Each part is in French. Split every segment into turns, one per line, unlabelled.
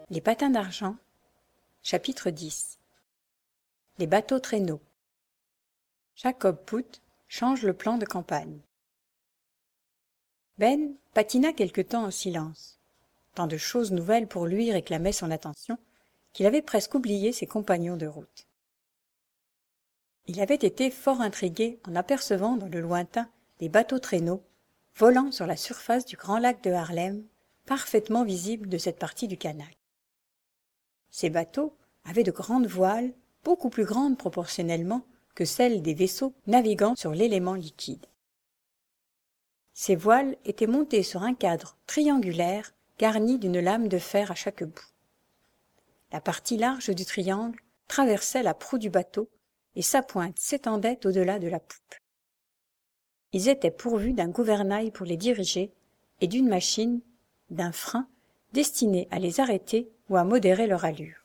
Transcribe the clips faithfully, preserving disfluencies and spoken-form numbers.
Les patins d'argent, chapitre dix. Les bateaux traîneaux. Jacob Put change le plan de campagne. Ben patina quelque temps en silence. Tant de choses nouvelles pour lui réclamaient son attention qu'il avait presque oublié ses compagnons de route. Il avait été fort intrigué en apercevant dans le lointain des bateaux traîneaux volant sur la surface du grand lac de Haarlem, parfaitement visible de cette partie du canal. Ces bateaux avaient de grandes voiles, beaucoup plus grandes proportionnellement que celles des vaisseaux naviguant sur l'élément liquide. Ces voiles étaient montées sur un cadre triangulaire garni d'une lame de fer à chaque bout. La partie large du triangle traversait la proue du bateau et sa pointe s'étendait au-delà de la poupe. Ils étaient pourvus d'un gouvernail pour les diriger et d'une machine, d'un frein, destiné à les arrêter ou à modérer leur allure.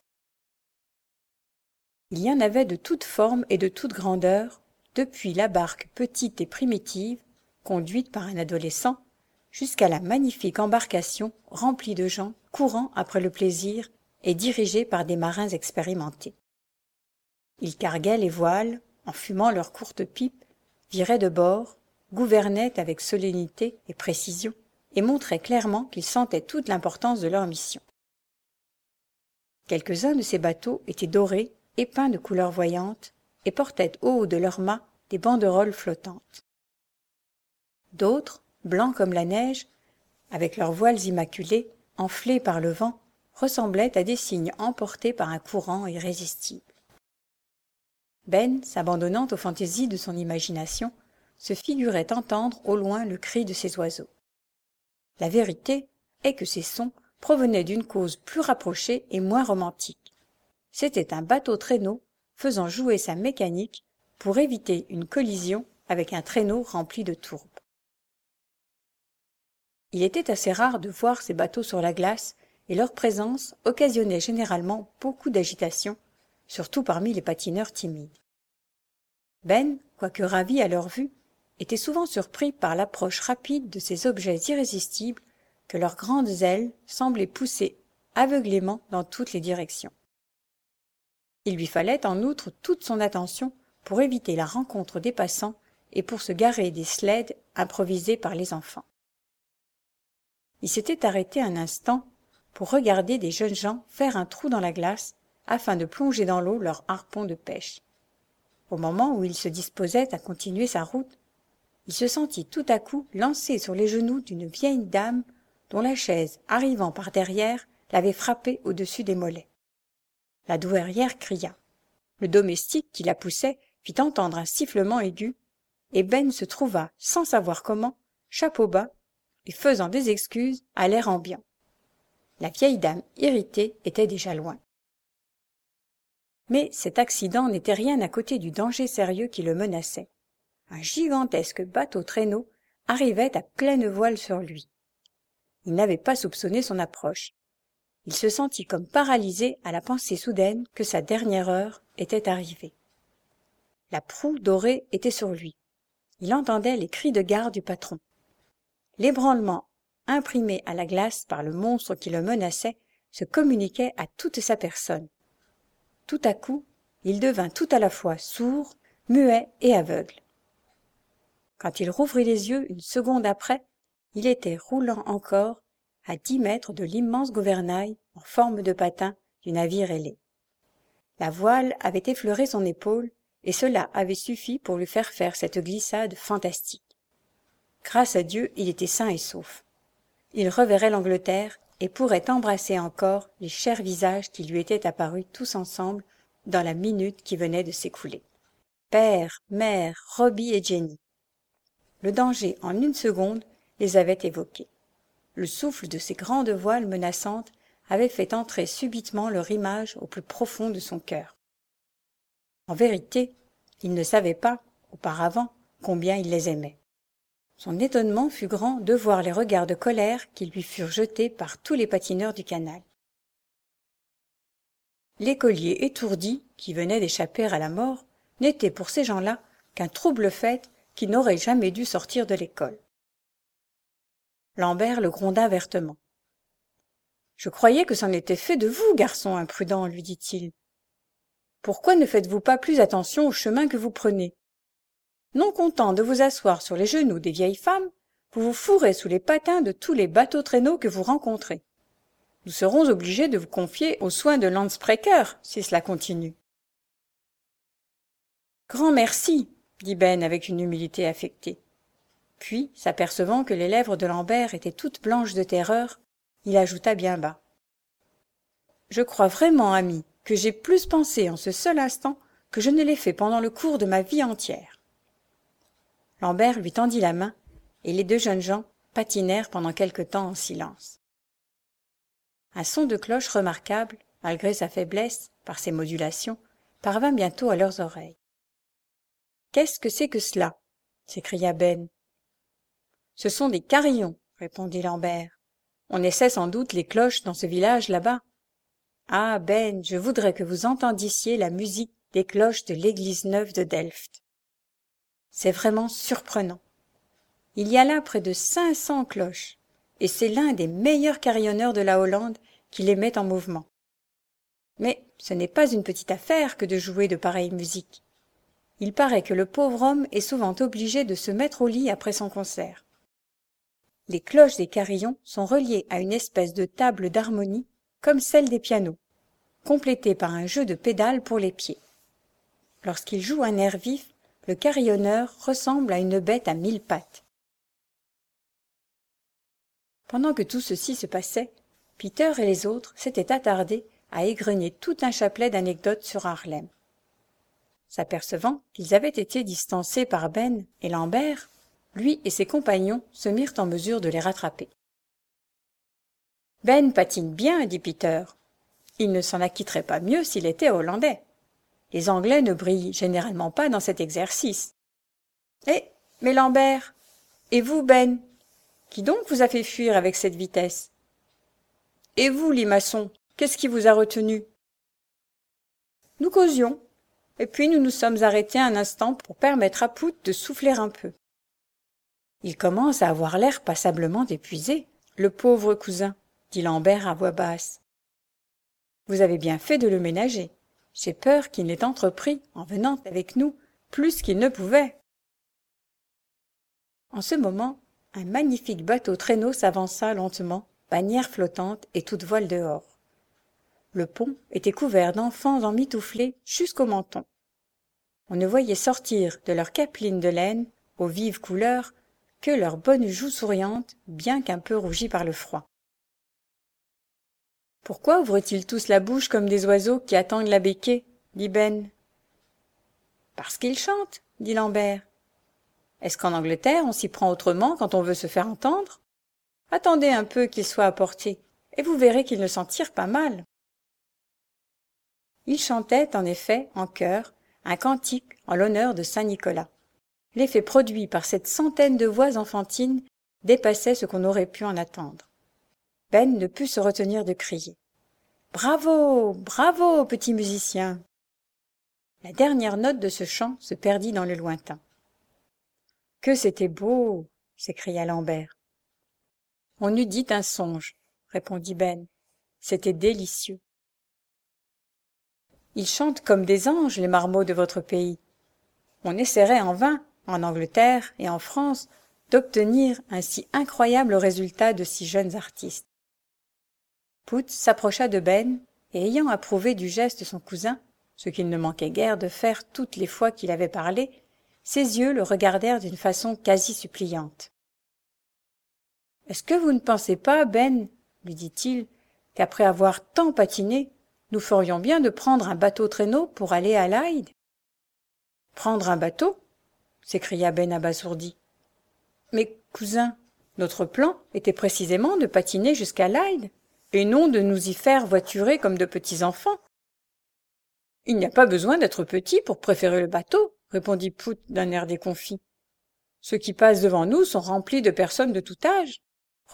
Il y en avait de toutes formes et de toutes grandeurs, depuis la barque petite et primitive, conduite par un adolescent, jusqu'à la magnifique embarcation remplie de gens courant après le plaisir et dirigée par des marins expérimentés. Ils carguaient les voiles, en fumant leurs courtes pipes, viraient de bord, gouvernaient avec solennité et précision, et montraient clairement qu'ils sentaient toute l'importance de leur mission. Quelques-uns de ces bateaux étaient dorés et peints de couleurs voyantes, et portaient au haut de leurs mâts des banderoles flottantes. D'autres, blancs comme la neige, avec leurs voiles immaculées, enflées par le vent, ressemblaient à des cygnes emportés par un courant irrésistible. Ben, s'abandonnant aux fantaisies de son imagination, se figurait entendre au loin le cri de ces oiseaux. La vérité est que ces sons provenaient d'une cause plus rapprochée et moins romantique. C'était un bateau-traîneau faisant jouer sa mécanique pour éviter une collision avec un traîneau rempli de tourbes. Il était assez rare de voir ces bateaux sur la glace et leur présence occasionnait généralement beaucoup d'agitation, surtout parmi les patineurs timides. Ben, quoique ravi à leur vue, était souvent surpris par l'approche rapide de ces objets irrésistibles que leurs grandes ailes semblaient pousser aveuglément dans toutes les directions. Il lui fallait en outre toute son attention pour éviter la rencontre des passants et pour se garer des sleds improvisés par les enfants. Il s'était arrêté un instant pour regarder des jeunes gens faire un trou dans la glace afin de plonger dans l'eau leur harpon de pêche. Au moment où il se disposait à continuer sa route, il se sentit tout à coup lancé sur les genoux d'une vieille dame dont la chaise, arrivant par derrière, l'avait frappé au-dessus des mollets. La douairière cria. Le domestique qui la poussait fit entendre un sifflement aigu, et Ben se trouva, sans savoir comment, chapeau bas, et faisant des excuses à l'air ambiant. La vieille dame irritée était déjà loin. Mais cet accident n'était rien à côté du danger sérieux qui le menaçait. Un gigantesque bateau-traîneau arrivait à pleine voile sur lui. Il n'avait pas soupçonné son approche. Il se sentit comme paralysé à la pensée soudaine que sa dernière heure était arrivée. La proue dorée était sur lui. Il entendait les cris de gare du patron. L'ébranlement imprimé à la glace par le monstre qui le menaçait se communiquait à toute sa personne. Tout à coup, il devint tout à la fois sourd, muet et aveugle. Quand il rouvrit les yeux une seconde après, il était roulant encore à dix mètres de l'immense gouvernail en forme de patin du navire ailé. La voile avait effleuré son épaule et cela avait suffi pour lui faire faire cette glissade fantastique. Grâce à Dieu, il était sain et sauf. Il reverrait l'Angleterre et pourrait embrasser encore les chers visages qui lui étaient apparus tous ensemble dans la minute qui venait de s'écouler. Père, mère, Robbie et Jenny. Le danger, en une seconde, les avait évoqués. Le souffle de ces grandes voiles menaçantes avait fait entrer subitement leur image au plus profond de son cœur. En vérité, il ne savait pas, auparavant, combien il les aimait. Son étonnement fut grand de voir les regards de colère qui lui furent jetés par tous les patineurs du canal. L'écolier étourdi, qui venait d'échapper à la mort, n'était pour ces gens-là qu'un trouble fait qui n'aurait jamais dû sortir de l'école. Lambert le gronda vertement. Je croyais que c'en était fait de vous, garçon imprudent, lui dit-il. Pourquoi ne faites-vous pas plus attention au chemin que vous prenez? Non content de vous asseoir sur les genoux des vieilles femmes, vous vous fourrez sous les patins de tous les bateaux-traîneaux que vous rencontrez. Nous serons obligés de vous confier aux soins de Landsprecher, si cela continue. Grand merci, dit Ben avec une humilité affectée. Puis, s'apercevant que les lèvres de Lambert étaient toutes blanches de terreur, il ajouta bien bas. Je crois vraiment, ami, que j'ai plus pensé en ce seul instant que je ne l'ai fait pendant le cours de ma vie entière. Lambert lui tendit la main, et les deux jeunes gens patinèrent pendant quelque temps en silence. Un son de cloche remarquable, malgré sa faiblesse, par ses modulations, parvint bientôt à leurs oreilles. « Qu'est-ce que c'est que cela » s'écria Ben. « Ce sont des carillons, » répondit Lambert. « On essaie sans doute les cloches dans ce village là-bas. Ah, Ben, je voudrais que vous entendissiez la musique des cloches de l'église neuve de Delft. C'est vraiment surprenant. Il y a là près de cinq cents cloches, et c'est l'un des meilleurs carillonneurs de la Hollande qui les met en mouvement. Mais ce n'est pas une petite affaire que de jouer de pareille musique. Il paraît que le pauvre homme est souvent obligé de se mettre au lit après son concert. Les cloches des carillons sont reliées à une espèce de table d'harmonie comme celle des pianos, complétée par un jeu de pédales pour les pieds. Lorsqu'il joue un air vif, le carillonneur ressemble à une bête à mille pattes. Pendant que tout ceci se passait, Peter et les autres s'étaient attardés à égrener tout un chapelet d'anecdotes sur Haarlem. S'apercevant qu'ils avaient été distancés par Ben et Lambert, lui et ses compagnons se mirent en mesure de les rattraper. « Ben patine bien, dit Peter. Il ne s'en acquitterait pas mieux s'il était hollandais. Les Anglais ne brillent généralement pas dans cet exercice. Eh, mais Lambert, et vous, Ben, qui donc vous a fait fuir avec cette vitesse? Et vous, limaçon, qu'est-ce qui vous a retenu? Nous causions, et puis nous nous sommes arrêtés un instant pour permettre à Pooh de souffler un peu. Il commence à avoir l'air passablement épuisé, le pauvre cousin, dit Lambert à voix basse. Vous avez bien fait de le ménager. J'ai peur qu'il n'ait entrepris, en venant avec nous, plus qu'il ne pouvait. En ce moment, un magnifique bateau-traîneau s'avança lentement, bannière flottante et toute voile dehors. Le pont était couvert d'enfants emmitouflés jusqu'au menton. On ne voyait sortir de leurs capelines de laine, aux vives couleurs, que leurs bonnes joues souriantes, bien qu'un peu rougies par le froid. « Pourquoi ouvrent-ils tous la bouche comme des oiseaux qui attendent la becquée ?» dit Ben. « Parce qu'ils chantent, » dit Lambert. « Est-ce qu'en Angleterre on s'y prend autrement quand on veut se faire entendre? Attendez un peu qu'ils soient apportés, et vous verrez qu'ils ne s'en tirent pas mal. » Ils chantaient, en effet, en chœur, un cantique en l'honneur de Saint-Nicolas. L'effet produit par cette centaine de voix enfantines dépassait ce qu'on aurait pu en attendre. Ben ne put se retenir de crier. « Bravo, bravo, petit musicien !» La dernière note de ce chant se perdit dans le lointain. « Que c'était beau !» s'écria Lambert. « On eût dit un songe, » répondit Ben. « C'était délicieux. » Ils chantent comme des anges, les marmots de votre pays. On essaierait en vain, en Angleterre et en France, d'obtenir un si incroyable résultat de si jeunes artistes. Pooh s'approcha de Ben, et ayant approuvé du geste de son cousin, ce qu'il ne manquait guère de faire toutes les fois qu'il avait parlé, ses yeux le regardèrent d'une façon quasi suppliante. « Est-ce que vous ne pensez pas, Ben, lui dit-il, qu'après avoir tant patiné, nous ferions bien de prendre un bateau-traîneau pour aller à Leyde ?»« Prendre un bateau ?» s'écria Ben abasourdi. « Mais, cousin, notre plan était précisément de patiner jusqu'à Leyde, et non de nous y faire voiturer comme de petits enfants. »« Il n'y a pas besoin d'être petit pour préférer le bateau, » répondit Pooh d'un air déconfit. « Ceux qui passent devant nous sont remplis de personnes de tout âge. Regardez !»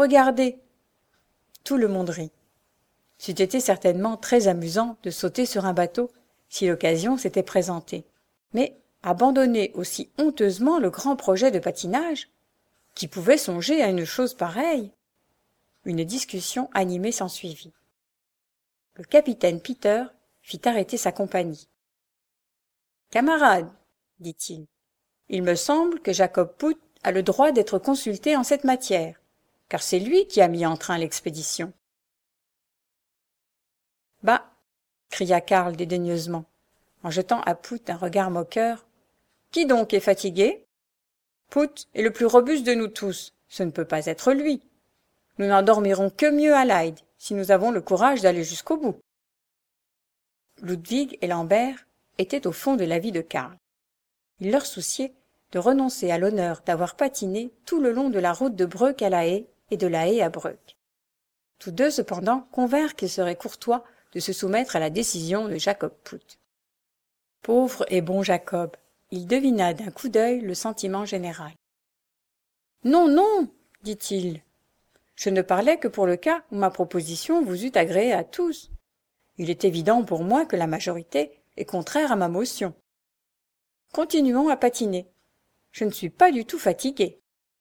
Tout le monde rit. C'eût été certainement très amusant de sauter sur un bateau si l'occasion s'était présentée. Mais abandonner aussi honteusement le grand projet de patinage, qui pouvait songer à une chose pareille? Une discussion animée s'ensuivit. Le capitaine Peter fit arrêter sa compagnie. « Camarades, dit-il, il me semble que Jacob Put a le droit d'être consulté en cette matière, car c'est lui qui a mis en train l'expédition. »« Bah !» cria Karl dédaigneusement, en jetant à Put un regard moqueur. « Qui donc est fatigué ? Put est le plus robuste de nous tous, ce ne peut pas être lui. Nous n'en dormirons que mieux à Lyde, si nous avons le courage d'aller jusqu'au bout. » Ludwig et Lambert étaient au fond de l'avis de Karl. Il leur souciait de renoncer à l'honneur d'avoir patiné tout le long de la route de Breuk à La Haye et de La Haye à Breuk. Tous deux, cependant, convinrent qu'il serait courtois de se soumettre à la décision de Jacob Put. Pauvre et bon Jacob, il devina d'un coup d'œil le sentiment général. « Non, non, dit-il, je ne parlais que pour le cas où ma proposition vous eût agréé à tous. Il est évident pour moi que la majorité est contraire à ma motion. Continuons à patiner. Je ne suis pas du tout fatigué. »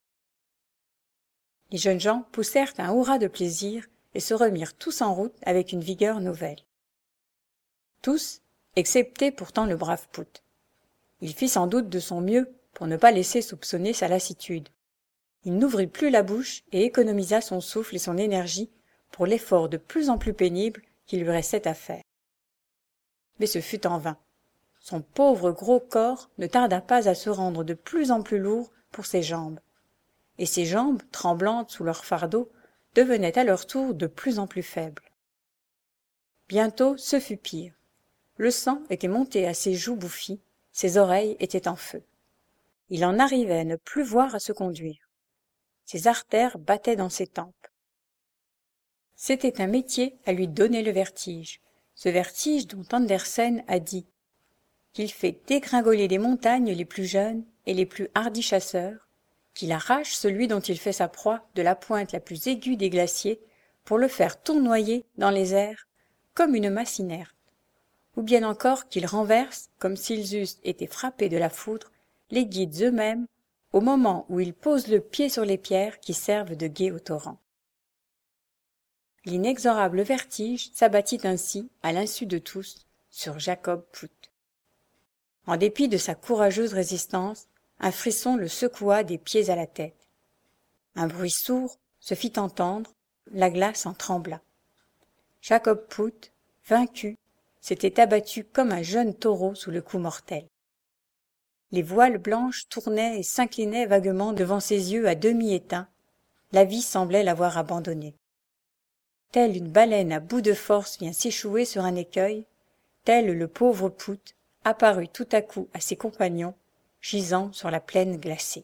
Les jeunes gens poussèrent un hurrah de plaisir et se remirent tous en route avec une vigueur nouvelle. Tous, excepté pourtant le brave Put. Il fit sans doute de son mieux pour ne pas laisser soupçonner sa lassitude. Il n'ouvrit plus la bouche et économisa son souffle et son énergie pour l'effort de plus en plus pénible qu'il lui restait à faire. Mais ce fut en vain. Son pauvre gros corps ne tarda pas à se rendre de plus en plus lourd pour ses jambes, et ses jambes, tremblantes sous leur fardeau, devenaient à leur tour de plus en plus faibles. Bientôt ce fut pire. Le sang était monté à ses joues bouffies, ses oreilles étaient en feu. Il en arrivait à ne plus voir à se conduire. Ses artères battaient dans ses tempes. C'était un métier à lui donner le vertige, ce vertige dont Andersen a dit qu'il fait dégringoler les montagnes les plus jeunes et les plus hardis chasseurs, qu'il arrache celui dont il fait sa proie de la pointe la plus aiguë des glaciers pour le faire tournoyer dans les airs comme une masse inerte, ou bien encore qu'il renverse, comme s'ils eussent été frappés de la foudre, les guides eux-mêmes au moment où ils posent le pied sur les pierres qui servent de guet au torrent. L'inexorable vertige s'abattit ainsi, à l'insu de tous, sur Jacob Put. En dépit de sa courageuse résistance, un frisson le secoua des pieds à la tête. Un bruit sourd se fit entendre, la glace en trembla. Jacob Put, vaincu, s'était abattu comme un jeune taureau sous le coup mortel. Les voiles blanches tournaient et s'inclinaient vaguement devant ses yeux à demi éteints. La vie semblait l'avoir abandonné. Telle une baleine à bout de force vient s'échouer sur un écueil, tel le pauvre Put apparut tout à coup à ses compagnons, gisant sur la plaine glacée.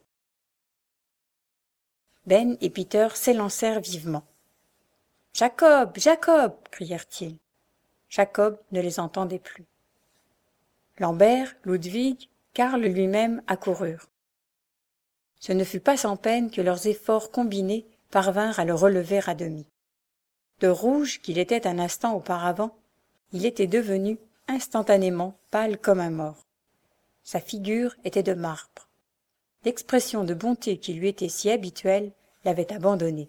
Ben et Peter s'élancèrent vivement. « Jacob, Jacob !» crièrent-ils. Jacob ne les entendait plus. Lambert, Ludwig, Karl lui-même accoururent. Ce ne fut pas sans peine que leurs efforts combinés parvinrent à le relever à demi. De rouge qu'il était un instant auparavant, il était devenu instantanément pâle comme un mort. Sa figure était de marbre. L'expression de bonté qui lui était si habituelle l'avait abandonné.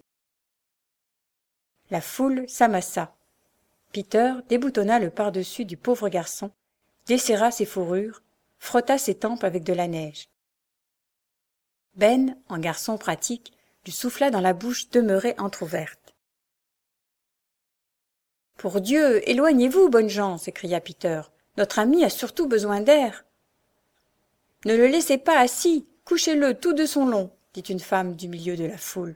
La foule s'amassa. Peter déboutonna le pardessus du pauvre garçon, desserra ses fourrures, frotta ses tempes avec de la neige. Ben, en garçon pratique, lui souffla dans la bouche demeurée entr'ouverte. « Pour Dieu, éloignez-vous, bonnes gens !» s'écria Peter. « Notre ami a surtout besoin d'air. »« Ne le laissez pas assis, couchez-le tout de son long, » dit une femme du milieu de la foule.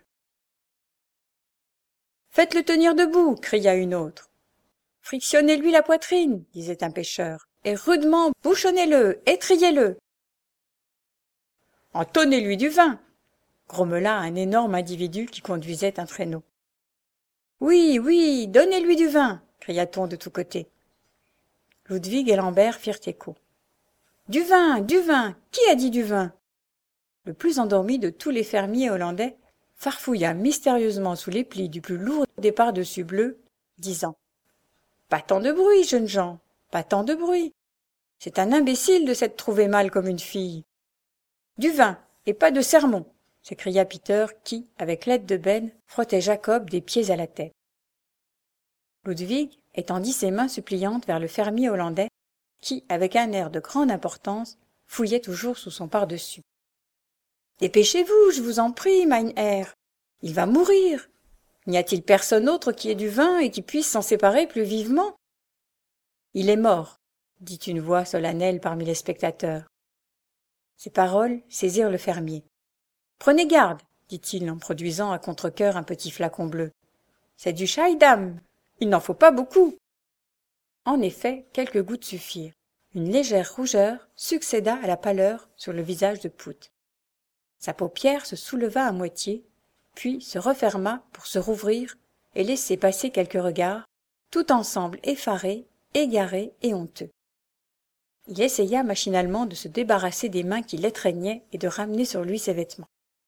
« Faites-le tenir debout !» cria une autre. « Frictionnez-lui la poitrine !» disait un pêcheur. « Et rudement bouchonnez-le, étrillez-le !»« Entonnez-lui du vin !» grommela un énorme individu qui conduisait un traîneau. « Oui, oui, donnez-lui du vin !» cria-t-on de tous côtés. Ludwig et Lambert firent écho. « Du vin, du vin, qui a dit du vin ?» Le plus endormi de tous les fermiers hollandais farfouilla mystérieusement sous les plis du plus lourd des pardessus bleus, disant « Pas tant de bruit, jeunes gens, pas tant de bruit. C'est un imbécile de s'être trouvé mal comme une fille. Du vin, et pas de sermon. s'écria Peter qui, avec l'aide de Ben, frottait Jacob des pieds à la tête. Ludwig étendit ses mains suppliantes vers le fermier hollandais qui, avec un air de grande importance, fouillait toujours sous son pardessus. « Dépêchez-vous, je vous en prie, mein Herr. Il va mourir. N'y a-t-il personne autre qui ait du vin et qui puisse s'en séparer plus vivement ?»« Il est mort, » dit une voix solennelle parmi les spectateurs. Ces paroles saisirent le fermier. « Prenez garde, » dit-il en produisant à contre-cœur un petit flacon bleu. « C'est du Schiedam. Il n'en faut pas beaucoup. » En effet, quelques gouttes suffirent. Une légère rougeur succéda à la pâleur sur le visage de Put. Sa paupière se souleva à moitié, puis se referma pour se rouvrir et laisser passer quelques regards, tout ensemble effarés, égarés et honteux. Il essaya machinalement de se débarrasser des mains qui l'étreignaient et de ramener sur lui ses vêtements.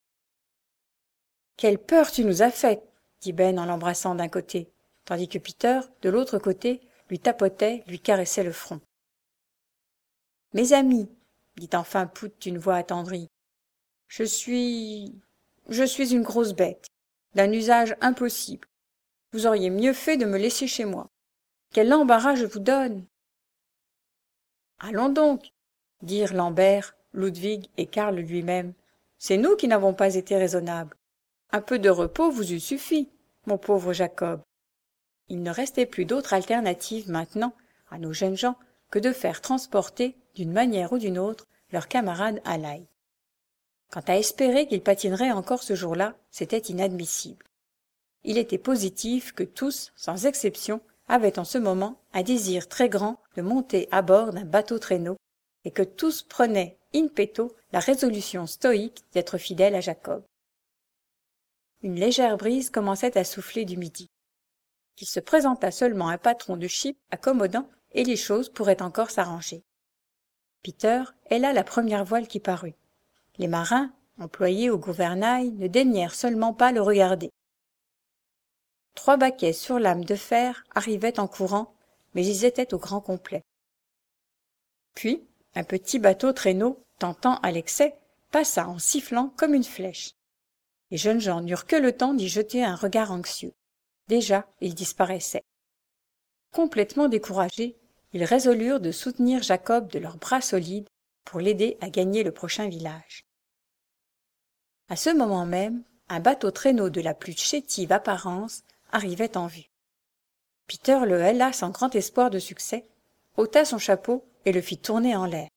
« Quelle peur tu nous as faite !» dit Ben en l'embrassant d'un côté, tandis que Peter, de l'autre côté, lui tapotait, lui caressait le front. « Mes amis, dit enfin Put d'une voix attendrie, je suis... je suis une grosse bête, d'un usage impossible. Vous auriez mieux fait de me laisser chez moi. Quel embarras je vous donne !»« Allons donc, dirent Lambert, Ludwig et Karl lui-même. C'est nous qui n'avons pas été raisonnables. Un peu de repos vous eût suffi, mon pauvre Jacob. » Il ne restait plus d'autre alternative maintenant à nos jeunes gens que de faire transporter, d'une manière ou d'une autre, leur camarade à l'ail. Quant à espérer qu'il patinerait encore ce jour-là, c'était inadmissible. Il était positif que tous, sans exception, avaient en ce moment un désir très grand de monter à bord d'un bateau-traîneau et que tous prenaient in petto la résolution stoïque d'être fidèles à Jacob. Une légère brise commençait à souffler du midi. Qu'il se présentât seulement un patron de ship accommodant et les choses pourraient encore s'arranger. Peter héla la première voile qui parut. Les marins, employés au gouvernail, ne daignèrent seulement pas le regarder. Trois baquets sur lame de fer arrivaient en courant, mais ils étaient au grand complet. Puis, un petit bateau-traîneau, tentant à l'excès, passa en sifflant comme une flèche. Les jeunes gens n'eurent que le temps d'y jeter un regard anxieux. Déjà, il disparaissait. Complètement découragés, ils résolurent de soutenir Jacob de leurs bras solides pour l'aider à gagner le prochain village. À ce moment même, un bateau-traîneau de la plus chétive apparence arrivait en vue. Peter le héla sans grand espoir de succès, ôta son chapeau et le fit tourner en l'air.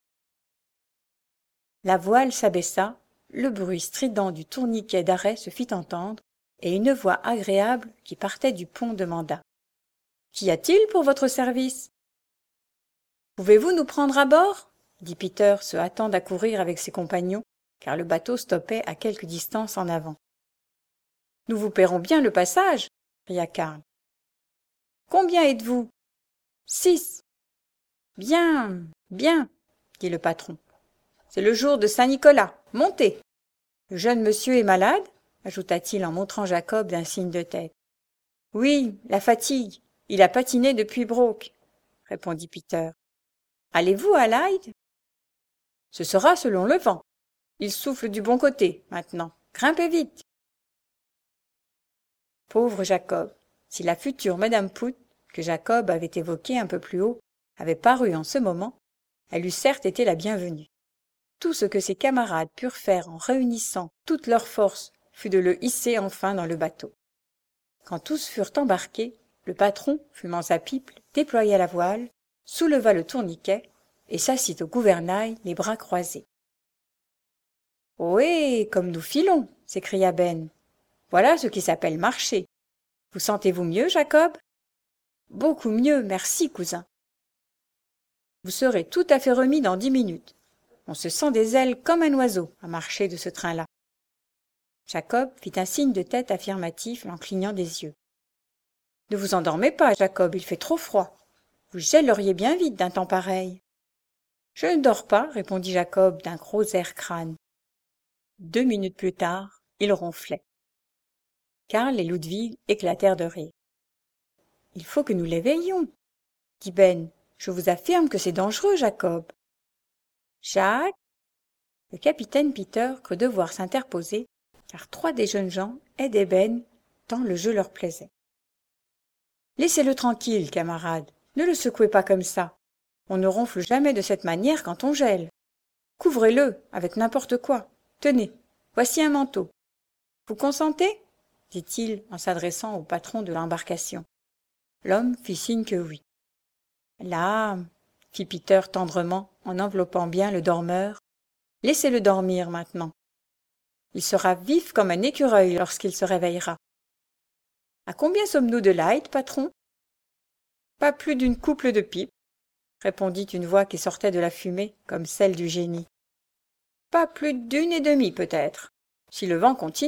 La voile s'abaissa, le bruit strident du tourniquet d'arrêt se fit entendre, et une voix agréable qui partait du pont demanda « Qu'y a-t-il pour votre service ?»« Pouvez-vous nous prendre à bord ?» dit Peter, se hâtant d'accourir avec ses compagnons, car le bateau stoppait à quelque distance en avant. « Nous vous paierons bien le passage !» cria Karl. « Combien êtes-vous ?»« Six. »« Bien, bien, » dit le patron. « C'est le jour de Saint-Nicolas. Montez !»« Le jeune monsieur est malade ?» ajouta-t-il en montrant Jacob d'un signe de tête. « Oui, la fatigue. Il a patiné depuis Brooke, » répondit Peter. « Allez-vous à Lyde ?»« Ce sera selon le vent. Il souffle du bon côté, maintenant. Grimpez vite !» Pauvre Jacob, si la future Madame Put, que Jacob avait évoquée un peu plus haut, avait paru en ce moment, elle eût certes été la bienvenue. Tout ce que ses camarades purent faire en réunissant toutes leurs forces fut de le hisser enfin dans le bateau. Quand tous furent embarqués, le patron, fumant sa pipe, déploya la voile, souleva le tourniquet et s'assit au gouvernail, les bras croisés. « Ohé, comme nous filons !» s'écria Ben. « Voilà ce qui s'appelle marcher. Vous sentez-vous mieux, Jacob ?»« Beaucoup mieux, merci, cousin. »« Vous serez tout à fait remis dans dix minutes. On se sent des ailes comme un oiseau à marcher de ce train-là. » Jacob fit un signe de tête affirmatif en clignant des yeux. « Ne vous endormez pas, Jacob, il fait trop froid. Vous gèleriez bien vite d'un temps pareil. »« Je ne dors pas, » répondit Jacob d'un gros air crâne. Deux minutes plus tard, il ronflait. Karl et Ludwig éclatèrent de rire. « Il faut que nous l'éveillions, » dit Ben. « Je vous affirme que c'est dangereux, Jacob. »« Jacques ?» Le capitaine Peter crut devoir s'interposer car trois des jeunes gens aidaient Ben tant le jeu leur plaisait. « Laissez-le tranquille, camarade, ne le secouez pas comme ça. On ne ronfle jamais de cette manière quand on gèle. Couvrez-le avec n'importe quoi. Tenez, voici un manteau. Vous consentez ?» dit-il en s'adressant au patron de l'embarcation. L'homme fit signe que oui. « Là, » fit Peter tendrement en enveloppant bien le dormeur, « laissez-le dormir maintenant. Il sera vif comme un écureuil lorsqu'il se réveillera. »« À combien sommes-nous de light, patron ?»« Pas plus d'une couple de pipes, » répondit une voix qui sortait de la fumée comme celle du génie. « Pas plus d'une et demie peut-être, si le vent continue. »«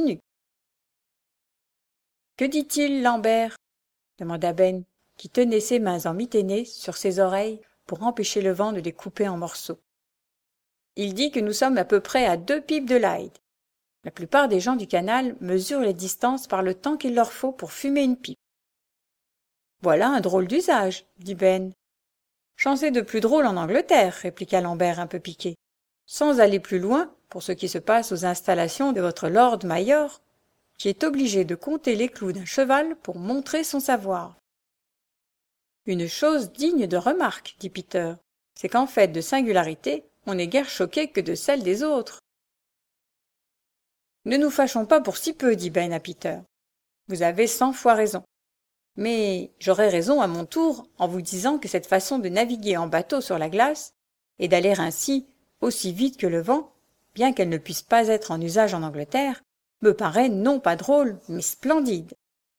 Que dit-il, Lambert ?» demanda Ben, qui tenait ses mains emmitanées sur ses oreilles pour empêcher le vent de les couper en morceaux. « Il dit que nous sommes à peu près à deux pipes de Lyde. La plupart des gens du canal mesurent les distances par le temps qu'il leur faut pour fumer une pipe. »« Voilà un drôle d'usage, » dit Ben. « J'en sais de plus drôle en Angleterre, » répliqua Lambert un peu piqué. « Sans aller plus loin, pour ce qui se passe aux installations de votre Lord Mayor, qui est obligé de compter les clous d'un cheval pour montrer son savoir. »« Une chose digne de remarque, » dit Peter, « c'est qu'en fait de singularité, on n'est guère choqué que de celle des autres. »« Ne nous fâchons pas pour si peu, » dit Ben à Peter. « Vous avez cent fois raison. Mais j'aurai raison à mon tour en vous disant que cette façon de naviguer en bateau sur la glace et d'aller ainsi aussi vite que le vent, bien qu'elle ne puisse pas être en usage en Angleterre, me paraît non pas drôle, mais splendide. »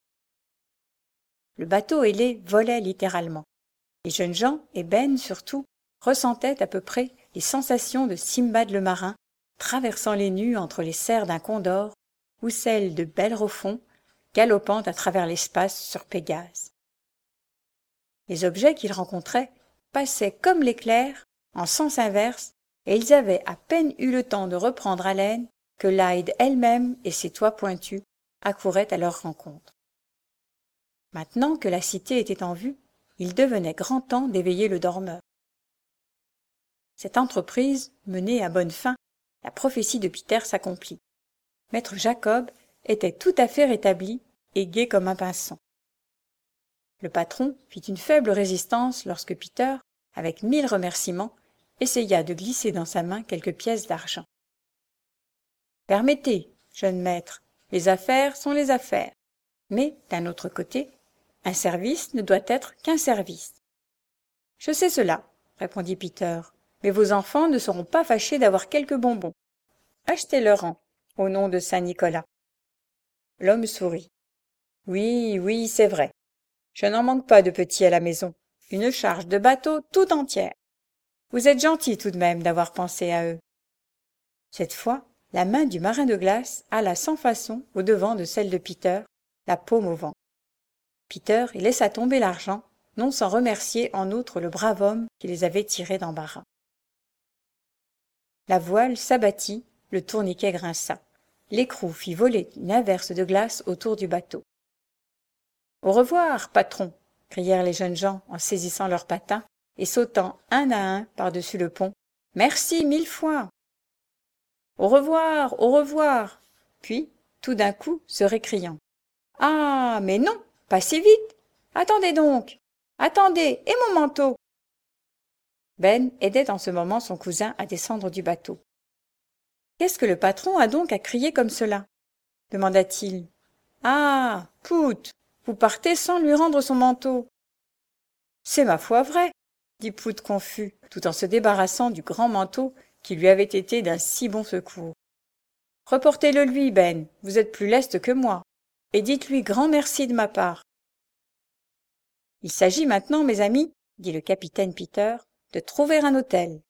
Le bateau ailé volait littéralement. Les jeunes gens, et Ben surtout, ressentaient à peu près les sensations de Simbad le marin, traversant les nues entre les serres d'un condor ou celles de Bellerophon, galopant à travers l'espace sur Pégase. Les objets qu'ils rencontraient passaient comme l'éclair, en sens inverse, et ils avaient à peine eu le temps de reprendre haleine que Lyde elle-même et ses toits pointus accouraient à leur rencontre. Maintenant que la cité était en vue, il devenait grand temps d'éveiller le dormeur. Cette entreprise menée à bonne fin, la prophétie de Peter s'accomplit. Maître Jacob était tout à fait rétabli et gai comme un pinson. Le patron fit une faible résistance lorsque Peter, avec mille remerciements, essaya de glisser dans sa main quelques pièces d'argent. « Permettez, jeune maître, les affaires sont les affaires, mais, d'un autre côté, un service ne doit être qu'un service. »« Je sais cela, » répondit Peter, « mais vos enfants ne seront pas fâchés d'avoir quelques bonbons. Achetez-leur-en, au nom de Saint-Nicolas. » L'homme sourit. « Oui, oui, c'est vrai. Je n'en manque pas de petits à la maison. Une charge de bateau tout entière. Vous êtes gentil tout de même d'avoir pensé à eux. » Cette fois, la main du marin de glace alla sans façon au-devant de celle de Peter, la paume au vent. Peter y laissa tomber l'argent, non sans remercier en outre le brave homme qui les avait tirés d'embarras. La voile s'abattit, le tourniquet grinça. L'écrou fit voler une averse de glace autour du bateau. « Au revoir, patron !» crièrent les jeunes gens en saisissant leurs patins et sautant un à un par-dessus le pont. « Merci mille fois !»« Au revoir, au revoir !» Puis, tout d'un coup, se récriant. « Ah, mais non, pas si vite! Attendez donc! Attendez, et mon manteau !» Ben aidait en ce moment son cousin à descendre du bateau. « Qu'est-ce que le patron a donc à crier comme cela ?» demanda-t-il. « Ah, Pout, vous partez sans lui rendre son manteau. »« C'est ma foi vrai, » dit Pout confus, tout en se débarrassant du grand manteau qui lui avait été d'un si bon secours. « Reportez-le lui, Ben, vous êtes plus leste que moi, et dites-lui grand merci de ma part. »« Il s'agit maintenant, mes amis, dit le capitaine Peter, de trouver un hôtel.